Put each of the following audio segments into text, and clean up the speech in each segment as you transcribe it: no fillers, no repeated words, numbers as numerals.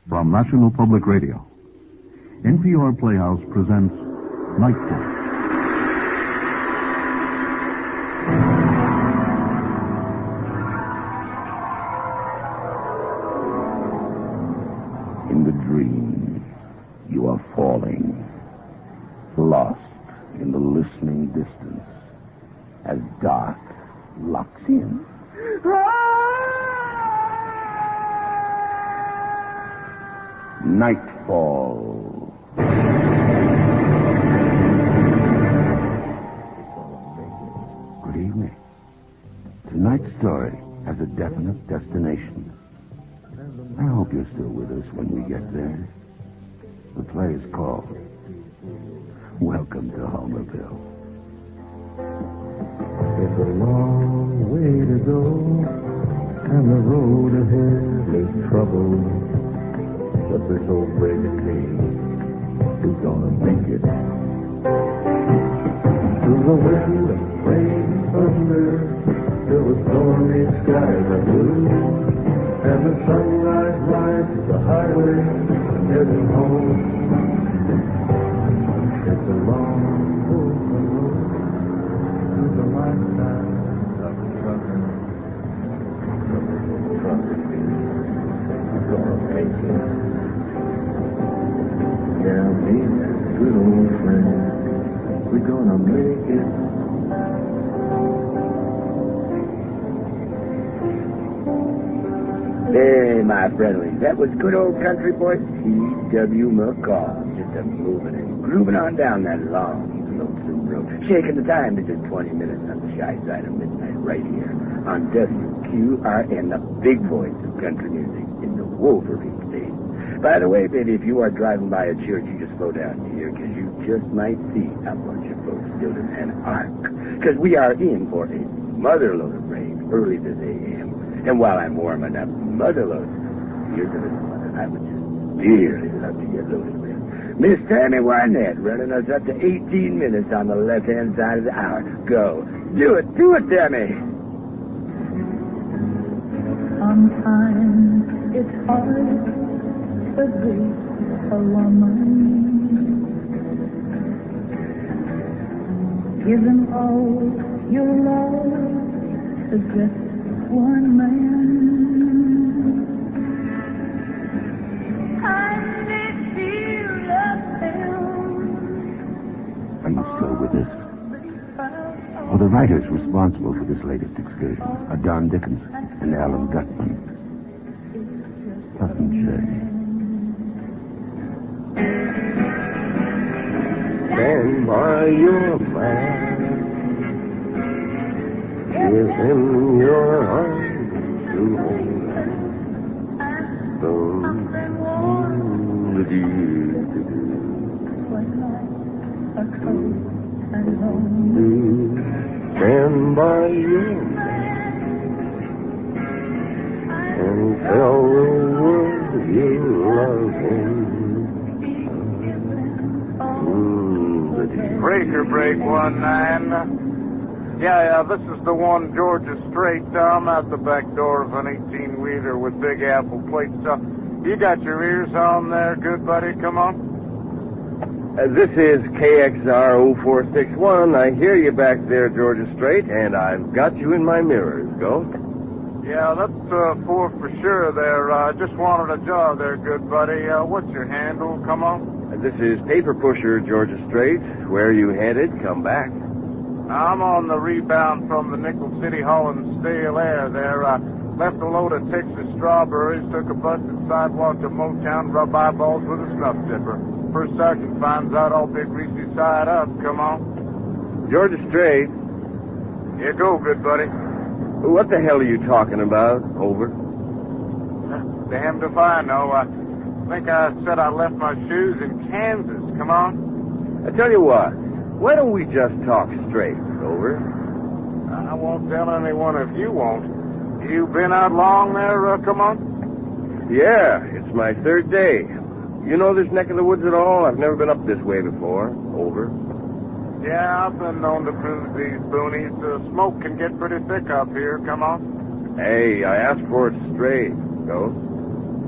From National Public Radio, NPR Playhouse presents Nightfall. In the dream, you are falling, lost in the listening distance, as dark locks in. Nightfall. Good evening. Tonight's story has a definite destination. I hope you're still with us when we get there. The play is called Welcome to Homerville. It's a long way to go, and the road ahead is trouble. But this old brave team is gonna make it. Through the wind and rain and thunder, till the stormy skies are blue, and the sunrise lights the highway and heading home. It's a long road through the lifetime of a trucker. But this old trucker team is gonna make it. Yeah, me and that good old friend, we're gonna make it. Hey, my friendlies, that was good old country boy C.W. McCall, just a-moving and grooving on down that long, lonesome road, shaking the time to just 20 minutes on the shy side of midnight, right here on WQRN, the big voice of country music in the Wolverine State. By the way, baby, if you are driving by a church, you just slow down here, because you just might see a bunch of folks building an ark. Because we are in for a motherload of rain early this a.m. And while I'm warming up motherload, here's a little one that I would just dearly love to get loaded with. Miss Tammy Wynette running us up to 18 minutes on the left-hand side of the hour. Go. Do it, Tammy. Sometimes it's hard to be a woman, giving all your love to just one man. I need you love him. Are you still with us? Well, the writers responsible for this latest excursion are Don Dickens and Alan Gutman. Pleasant journey. Stand by your man. Give him your arms to hold. Stand by your man and tell the world you love him. Break 19. Yeah, this is the one, Georgia Strait. I'm at the back door of an 18-wheeler with Big Apple plates. You got your ears on there, good buddy? Come on. This is KXR 0461. I hear you back there, Georgia Strait, and I've got you in my mirrors. Go. Yeah, that's 4 for sure there. I just wanted a job there, good buddy. What's your handle? Come on. This is Paper Pusher, Georgia Strait. Where you headed? Come back. I'm on the rebound from the Nickel City hauling stale air there. Left a load of Texas strawberries, took a busted sidewalk to Motown, rub eyeballs with a snuff dipper. First sergeant finds out I'll be greasy side up. Come on. Georgia Strait. Here go, good buddy. What the hell are you talking about? Over. Damned if I know. I think I said I left my shoes in Kansas. Come on. I tell you what. Why don't we just talk straight? Over. I won't tell anyone if you won't. You been out long there, come on? Yeah, it's my 3rd day. You know this neck of the woods at all? I've never been up this way before. Over. Yeah, I've been known to cruise these boonies. Smoke can get pretty thick up here. Come on. Hey, I asked for it straight. Go.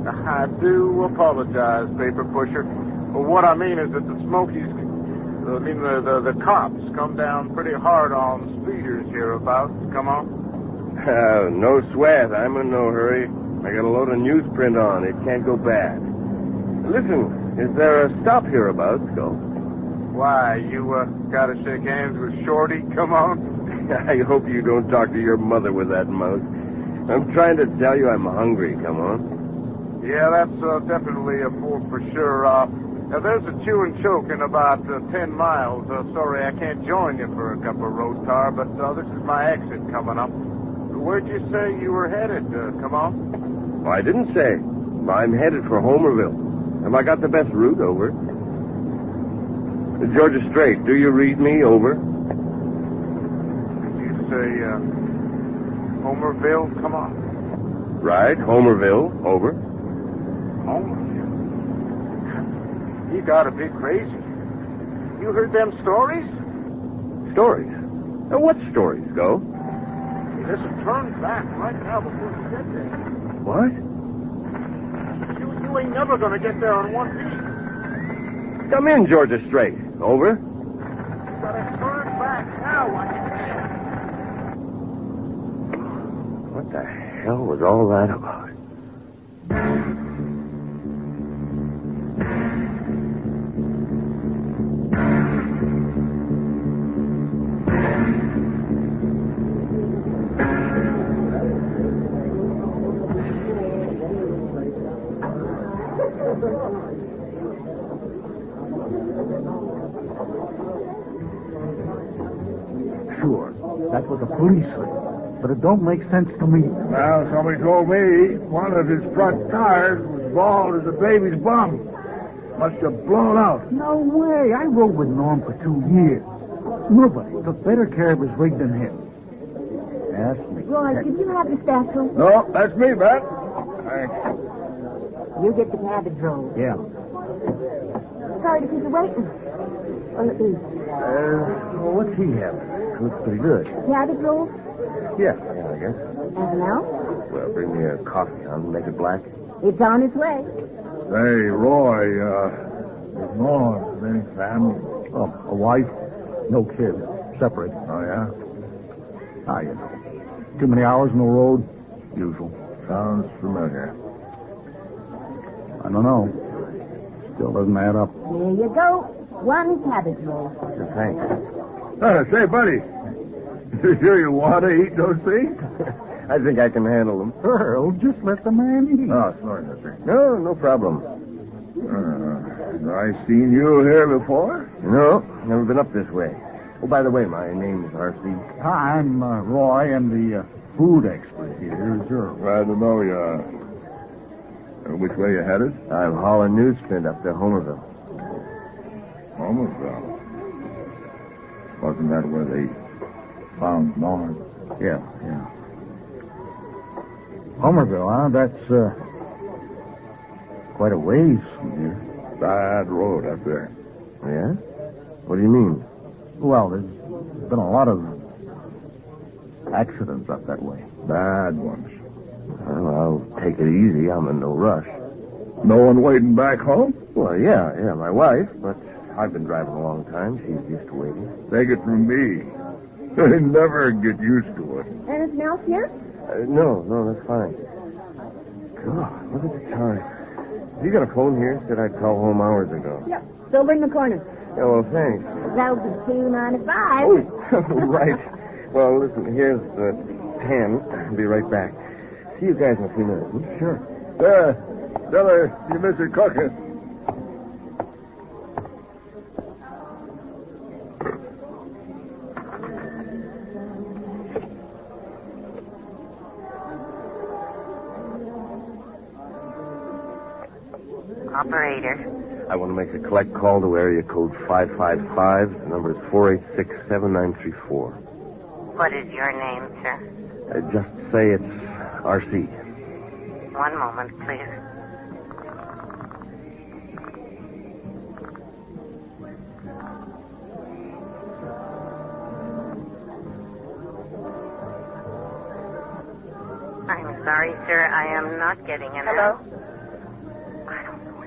I do apologize, paper pusher. But what I mean is that the Smokies, the cops come down pretty hard on speeders hereabouts. Come on. No sweat. I'm in no hurry. I got a load of newsprint on. It can't go bad. Listen, is there a stop hereabouts, Go? Why, you gotta shake hands with Shorty? Come on. I hope you don't talk to your mother with that mouth. I'm trying to tell you I'm hungry. Come on. Yeah, that's definitely a for sure. Now, there's a chew and choke in about 10 miles. Sorry, I can't join you for a cup of roast tar, but this is my exit coming up. Where'd you say you were headed? Come on. Well, I didn't say. I'm headed for Homerville. Have I got the best route? Over. Georgia Strait, do you read me? Over. Did you say Homerville? Come on. Right, Homerville. Over. Homerville? You gotta be crazy. You heard them stories? Stories? What stories, Go? Listen, turn back right now before you get there. What? You ain't never gonna get there on one feet. Come in, Georgia Strait. Over. You gotta turn back now while you can. What the hell was all that about? Sure, that's what the police say. But it don't make sense to me. Well, somebody told me one of his front tires was bald as a baby's bum. Must have blown out. No way. I rode with Norm for 2 years. Nobody took better care of his rig than him. Ask me. Roy, did you have the staff-room? No, that's me, Bet. Thanks. You get the cabbage roll. Yeah. Sorry to keep you waiting. What'll it be? Well, what's he having? Looks pretty good. Cabbage roll? Yeah, I guess. Anything else? Well, bring me a coffee, make it black. It's on its way. Hey, Roy, is Norm any family? Oh, a wife? No kids. Separate. Oh, yeah? Ah, you know. Too many hours on the road. Usual. Sounds familiar. I don't know. Still doesn't add up. Here you go. One cabbage roll. Thanks. Say, buddy, you sure you want to eat those things? I think I can handle them. Earl, just let the man eat. Oh, sorry, mister. No problem. I seen you here before? No, never been up this way. Oh, by the way, my name is R.C. Hi, I'm Roy, and the food expert here is Earl. Glad to know you. Which way you headed? I'm hauling newsprint up to Homerville. Homerville. Wasn't that where they found Norm? Yeah. Homerville, huh? That's quite a ways from here. Bad road up there. Yeah? What do you mean? Well, there's been a lot of accidents up that way. Bad ones. Well, I'll take it easy. I'm in no rush. No one waiting back home? Well, yeah, my wife, but I've been driving a long time. She's used to waiting. Take it from me. I never get used to it. Anything else here? No, that's fine. God, look at the time. You got a phone here? Said I'd call home hours ago. Yep. It's over in the corner. Yeah, well, thanks. That'll be $2.95. Oh, right. Well, listen, here's the 10. I'll be right back. See you guys in a few minutes. Sure. Tell her you miss her cooking. Operator. I want to make a collect call to area code 555. The number is 486-7934. What is your name, sir? Just say it's R.C. One moment, please. I'm sorry, sir. I am not getting an... Hello?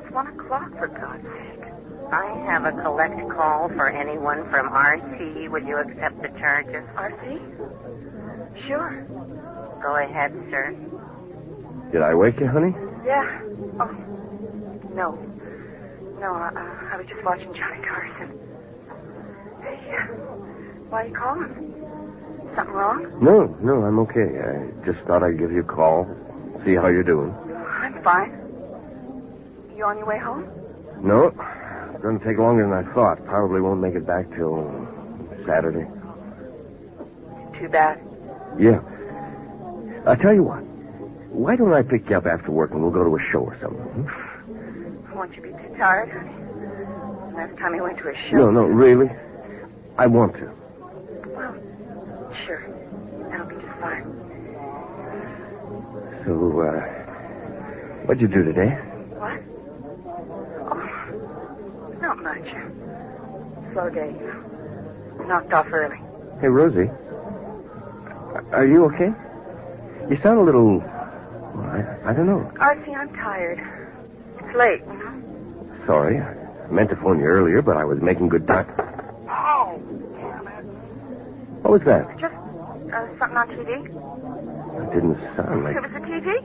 It's 1 o'clock, for God's sake. I have a collect call for anyone from RC. Would you accept the charges? RC? Sure. Go ahead, sir. Did I wake you, honey? Yeah. Oh, no. No, I was just watching Johnny Carson. Hey, why are you calling? Something wrong? No, I'm okay. I just thought I'd give you a call, see how you're doing. I'm fine. You on your way home? No, it's going to take longer than I thought. Probably won't make it back till Saturday. Too bad. Yeah. I'll tell you what. Why don't I pick you up after work and we'll go to a show or something? Won't you be too tired, honey? Last time you went to a show... No, really. I want to. Well, sure. That'll be just fine. So, what'd you do today? What? Oh, not much. Slow day. Knocked off early. Hey, Rosie. Are you okay? You sound a little... Well, I don't know. RC, I'm tired. It's late, you know? Sorry. I meant to phone you earlier, but I was making good time. Oh, damn it. What was that? Just something on TV. It didn't sound like... It was the TV.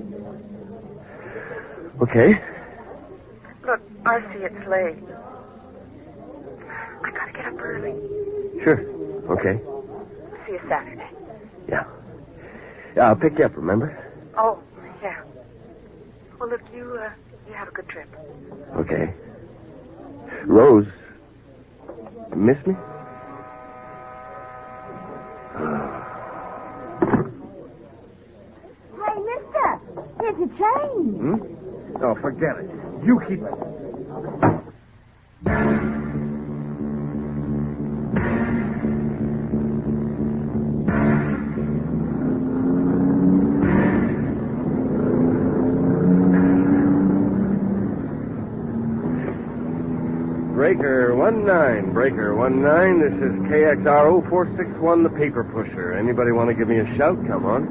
Okay. Look, RC, it's late. I gotta get up early. Sure. Okay. See you Saturday. Yeah. Yeah, I'll pick you up, remember? Oh, yeah. Well, look, you have a good trip. Okay. Rose, you miss me? Hey, mister, here's your change. Oh, forget it. You keep it. Breaker 19, this is KXRO 461, the paper pusher. Anybody want to give me a shout? Come on.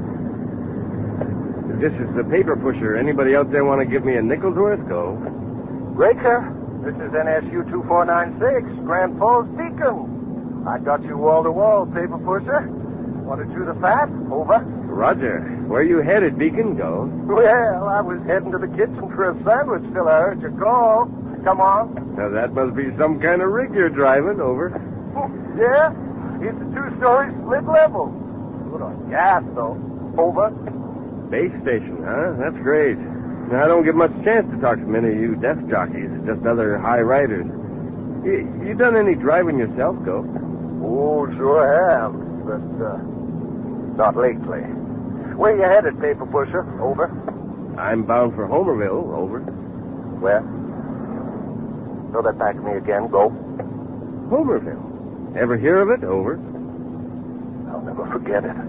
This is the paper pusher. Anybody out there want to give me a nickel's worth? Go. Breaker, this is NSU 2496, Grand Falls Beacon. I got you wall-to-wall, paper pusher. Want to chew the fat? Over. Roger. Where you headed, Beacon? Go. Well, I was heading to the kitchen for a sandwich till I heard your call. Come on. Now, that must be some kind of rig you're driving. Over. Yeah? It's a 2-story split level. Good on gas, though. Over. Base station, huh? That's great. Now, I don't get much chance to talk to many of you desk jockeys. Just other high riders. You done any driving yourself, Go? Oh, sure have. But, not lately. Where you headed, paper pusher? Over. I'm bound for Homerville. Over. Where? Throw that back to me again. Go. Homerville. Ever hear of it? Over. I'll never forget it.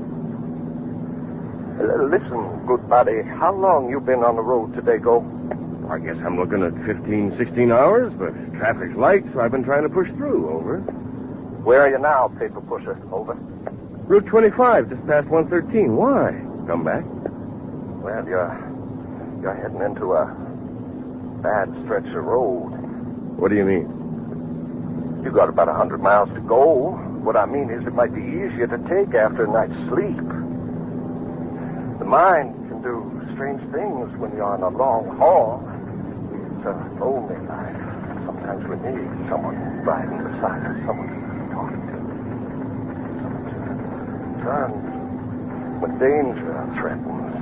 Listen, good buddy. How long you been on the road today, Go? I guess I'm looking at 15, 16 hours, but traffic's light, so I've been trying to push through. Over. Where are you now, paper pusher? Over. Route 25, just past 113. Why? Come back. Well, you're heading into a bad stretch of road. What do you mean? You got about 100 miles to go. What I mean is it might be easier to take after a night's sleep. The mind can do strange things when you're on a long haul. It's a lonely life. Sometimes we need someone riding beside us, someone to talk to. Someone to turn when danger threatens.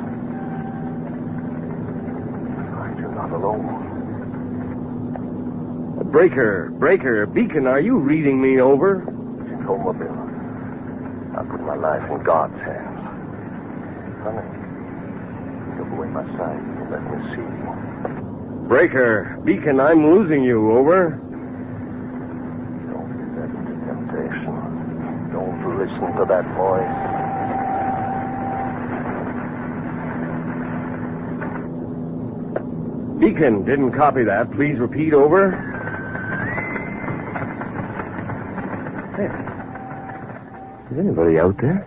Find you're not alone. Breaker, Beacon, are you reading me? Over? It's Homerville. I put my life in God's hands. Honey, take away my sight and let me see. Breaker, Beacon, I'm losing you. Over. Don't give that to temptation. Don't listen to that voice. Beacon, didn't copy that. Please repeat. Over. Is anybody out there?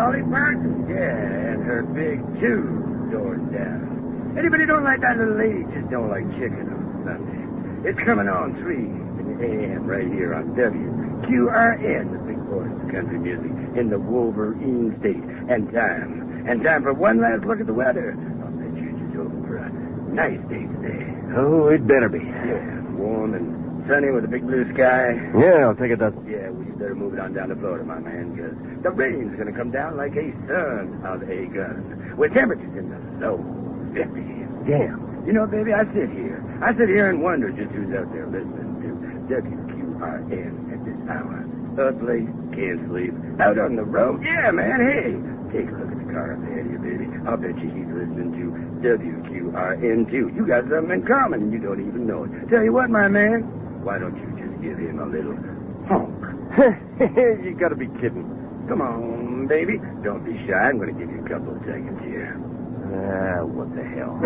Dolly Parton. Yeah, and her big 2 doors down. Anybody don't like that little lady just don't like chicken on Sunday. It's coming on 3 in the a.m. right here on WQRN, the big voice of country music in the Wolverine state. And time for one last look at the weather. I'll bet you just hoping for a nice day today. Oh, it better be. Yeah, warm and sunny with a big blue sky. Yeah, I'll take it. Yeah, well, you better move it on down to Florida, my man, because the rain's going to come down like a son of a gun. With temperatures in the low 50s. Damn. You know, baby, I sit here and wonder just who's out there listening to WQRN at this hour. Up late, can't sleep, out on the road. Yeah, man, hey, take a look at the car up ahead of you, baby. I'll bet you he's listening to WQRN, too. You got something in common, and you don't even know it. Tell you what, my man, why don't you just give him a little honk? You gotta be kidding. Come on, baby. Don't be shy. I'm going to give you a couple of seconds here. What the hell?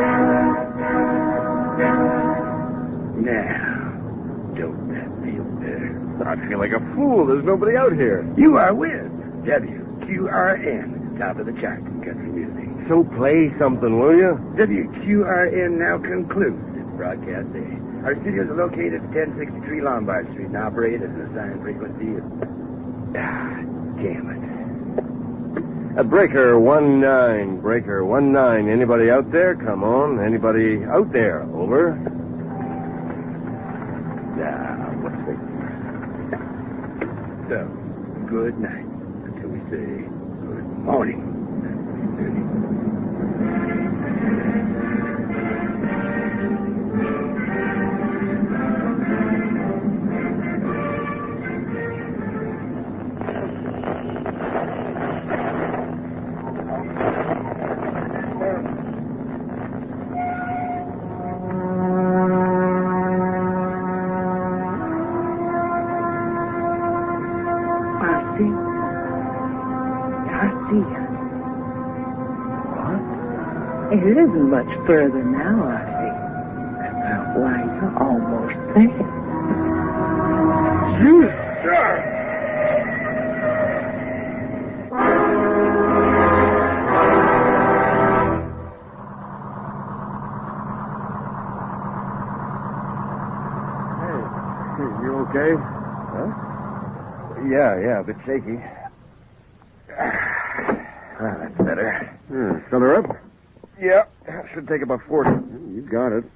Now, don't that feel better? I feel like a fool. There's nobody out here. You are with WQRN, top of the chart in country music. So play something, will you? WQRN now concludes its broadcast day. Our studios are located at 1063 Lombard Street and operate at an assigned frequency of... damn it. Breaker 19. Breaker 19. Anybody out there? Come on. Anybody out there? Over. What's the... So, good night until we say good morning. It isn't much further now, Archie. Why, you're almost there. You, sir! Hey, you okay? Huh? Yeah, a bit shaky. That's better. Fill her up? Yeah, should take about 40. You got it.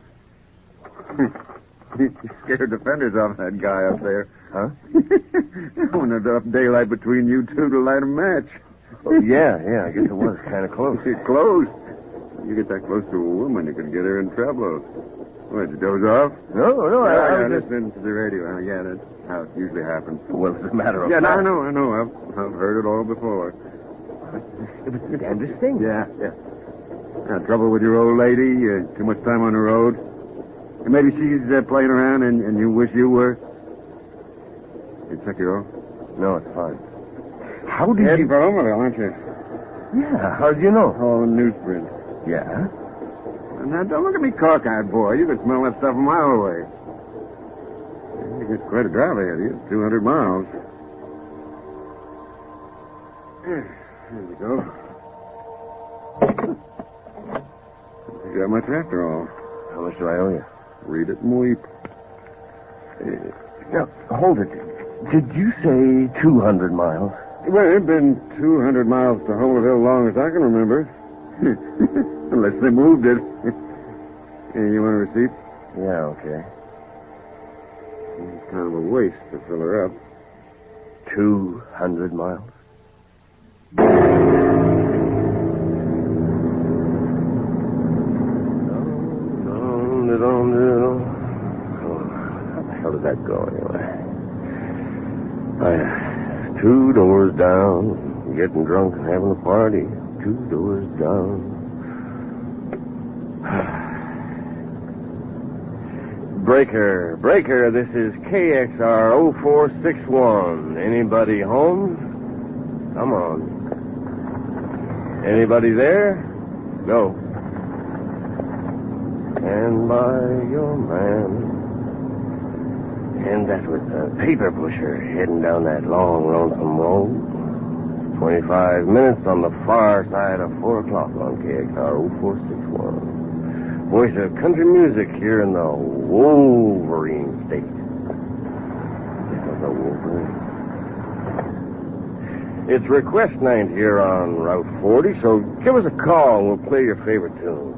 You scared the fenders off that guy up there. Huh? When there's enough daylight between you two to light a match. Oh, yeah, I guess it was kind of close. Close? You get that close to a woman, you could get her in trouble. What, you doze off? No, I was just... listening to the radio. Yeah, that's how it usually happens. Well, it's a matter of fact. fact. I know. I've heard it all before. It was the damnedest thing. Yeah. Got trouble with your old lady? Too much time on the road? And maybe she's playing around and you wish you were? You took it off? No, it's fine. How did Heading you... for Omaha, aren't you? Yeah, how did you know? Oh, newsprint. Yeah? Now, don't look at me cockeyed, boy. You can smell that stuff a mile away. It's quite a drive ahead of you. 200 miles. Here we go. You got much after all. How much do I owe you? Read it and weep. Now, hold it. Did you say 200 miles? Well, it's been 200 miles to Homerville long as I can remember. Unless they moved it. Hey, you want a receipt? Yeah, okay. It's kind of a waste to fill her up. 200 miles? How the hell did that go, anyway? 2 doors down, getting drunk and having a party. 2 doors down. Breaker, this is KXR 0461. Anybody home? Come on. Anybody there? Go. Stand by your man. And that was the paper pusher heading down that long, lonesome road. 25 minutes on the far side of 4 o'clock on KXR 0461. Voice of country music here in the Wolverine State. The Wolverine. It's request night here on Route 40, so give us a call and we'll play your favorite tune.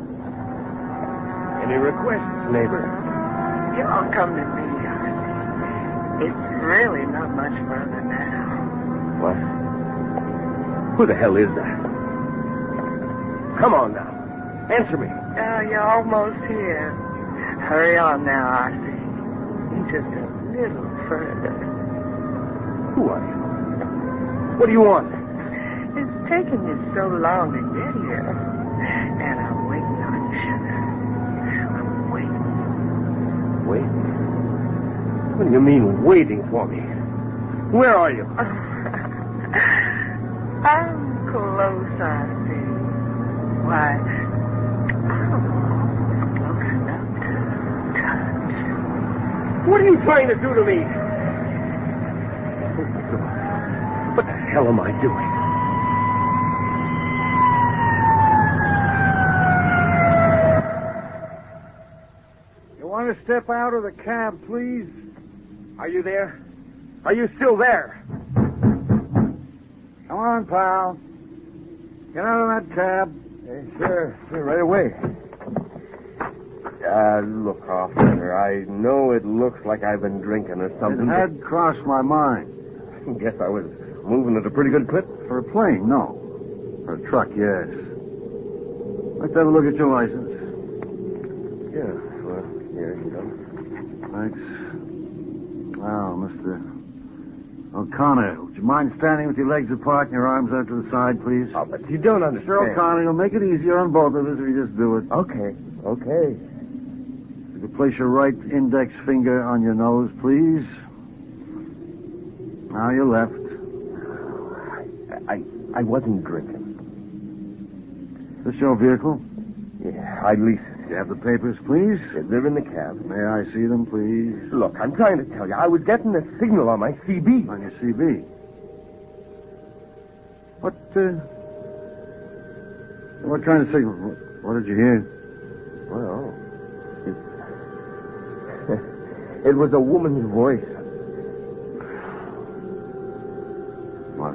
Any requests, neighbor? You all come to me, Artie. It's really not much further now. What? Who the hell is that? Come on now. Answer me. You're almost here. Hurry on now, Artie. Just a little further. Who are you? What do you want? It's taken me so long to get here. And I'm waiting on you, sugar. I'm waiting. Waiting? What do you mean, waiting for me? Where are you? I'm close, Artie. Why, I'm close enough to touch. What are you trying to do to me? What the hell am I doing? You want to step out of the cab, please? Are you there? Are you still there? Come on, pal. Get out of that cab. Sure, right away. Look, officer, I know it looks like I've been drinking or something. It had crossed my mind. Guess I was moving at a pretty good clip. For a plane, no. For a truck, yes. Let's have a look at your license. Yeah, well, here you go. Thanks. Well, Mr. O'Connor, would you mind standing with your legs apart and your arms out to the side, please? Oh, but you don't understand. Mr. O'Connor, you'll make it easier on both of us if you just do it. Okay. You could place your right index finger on your nose, please. Now your left. I wasn't drinking. Is this your vehicle? Yeah, I leased it. You have the papers, please? They're in the cab. May I see them, please? Look, I'm trying to tell you, I was getting a signal on my CB. On your CB? What kind of signal? What did you hear? Well, it was a woman's voice. What?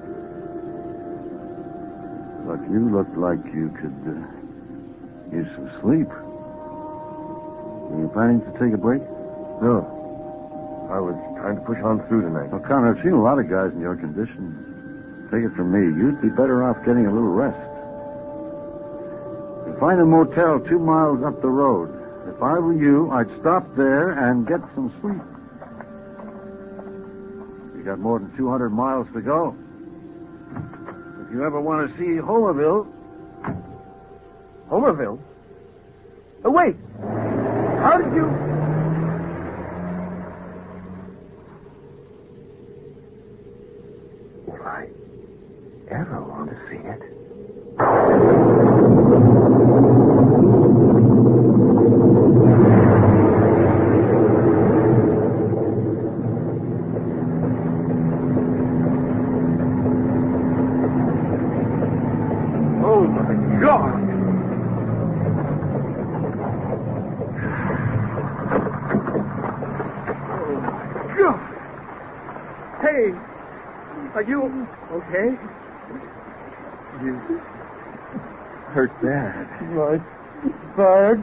Look, you looked like you could use some sleep. Were you planning to take a break? No. I was trying to push on through tonight. Well, Connor, I've seen a lot of guys in your condition. Take it from me, you'd be better off getting a little rest. You find a motel 2 miles up the road. If I were you, I'd stop there and get some sleep. You got more than 200 miles to go. If you ever want to see Homerville... Homerville? Oh, wait. How did you... If I ever want to see it... Are you okay? You hurt bad. My back.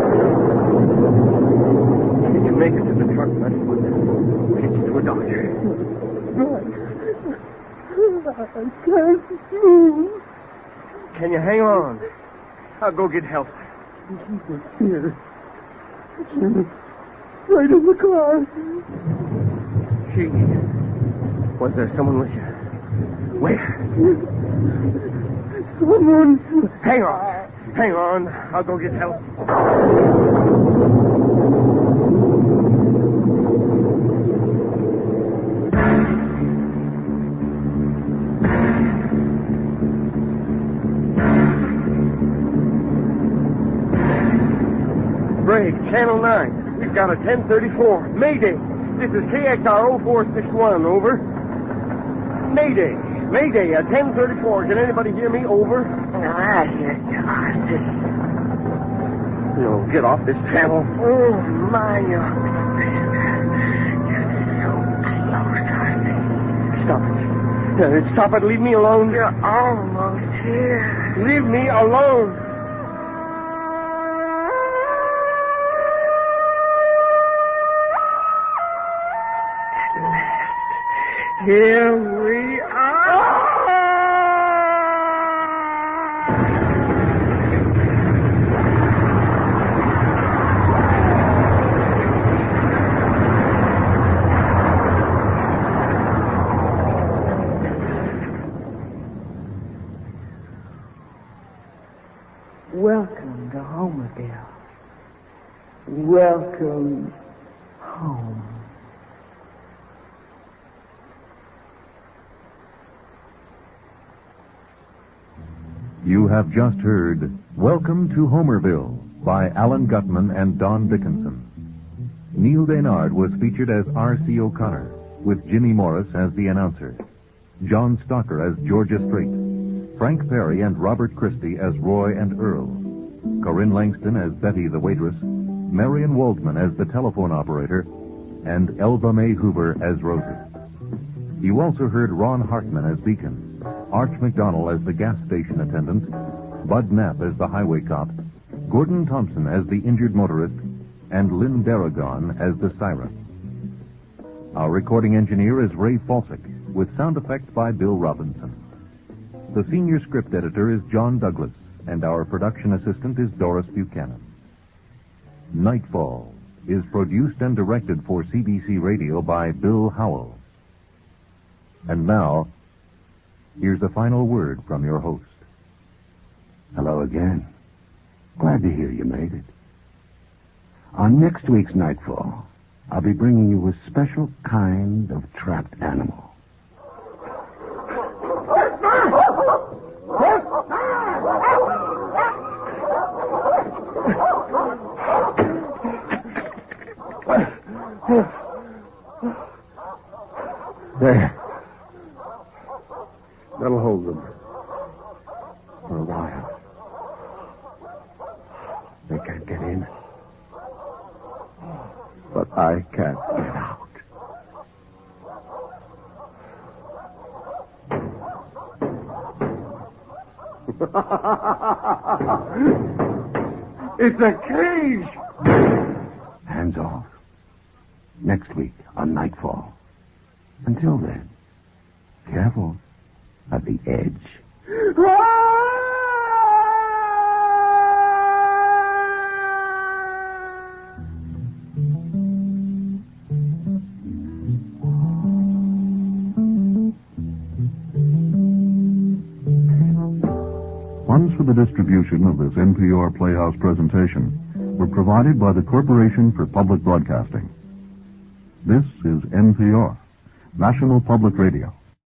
Can you make it to the truck? That's what get you to a doctor. I can't move. Can you hang on? I'll go get help. Here. Right in the car. Gee. Was there someone with you? Where? Someone. Hang on. I'll go get help. Briggs, Channel 9. We've got a 1034. Mayday. This is KXR 0461, over. Mayday. Mayday, 1034. Can anybody hear me? Over. No, I hear you, R.C. You'll get off this channel. Oh, my, you're so close, R.C. Stop it. Stop it. Leave me alone. You're almost here. Leave me alone. Here we are. Welcome to Homerville. Welcome home. You have just heard Welcome to Homerville by Alan Gutman and Don Dickinson. Neil Daynard was featured as R.C. O'Connor, with Jimmy Morris as the announcer, John Stocker as Georgia Strait, Frank Perry and Robert Christie as Roy and Earl, Corinne Langston as Betty the waitress, Marion Waldman as the telephone operator, and Elva Mae Hoover as Rosie. You also heard Ron Hartman as Beacon, Arch McDonnell as the gas station attendant, Bud Knapp as the highway cop, Gordon Thompson as the injured motorist, and Lynn Darragon as the siren. Our recording engineer is Ray Falsick, with sound effects by Bill Robinson. The senior script editor is John Douglas, and our production assistant is Doris Buchanan. Nightfall is produced and directed for CBC Radio by Bill Howell. And now, here's a final word from your host. Hello again. Glad to hear you made it. On next week's Nightfall, I'll be bringing you a special kind of trapped animal. There. That'll hold them. For a while. They can't get in. But I can't get out. It's a cage! Hands off. Next week on Nightfall. Until then, careful at the edge. Funds for the distribution of this NPR Playhouse presentation were provided by the Corporation for Public Broadcasting. This is NPR, National Public Radio.